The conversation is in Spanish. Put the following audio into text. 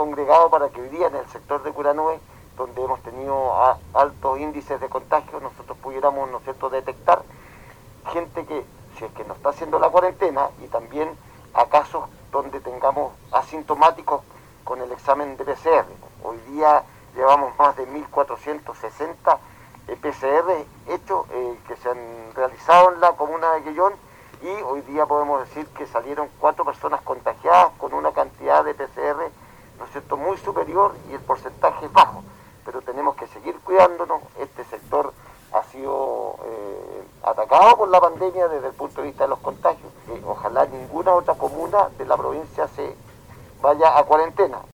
congregado para que hoy día en el sector de Curanúe, donde hemos tenido altos índices de contagio, nosotros pudiéramos, ¿no es cierto?, detectar gente que, si es que no está haciendo la cuarentena, y también a casos donde tengamos asintomáticos con el examen de PCR. Hoy día llevamos más de 1.460 PCR hechos que se han realizado en la comuna de Quellón, y hoy día podemos decir que salieron 4 personas contagiadas con una cantidad de PCR, ¿no es cierto?, muy superior, y el porcentaje es bajo. Pero tenemos que seguir cuidándonos. Este sector ha sido atacado por la pandemia desde el punto de vista de los contagios. Ojalá ninguna otra comuna de la provincia se vaya a cuarentena.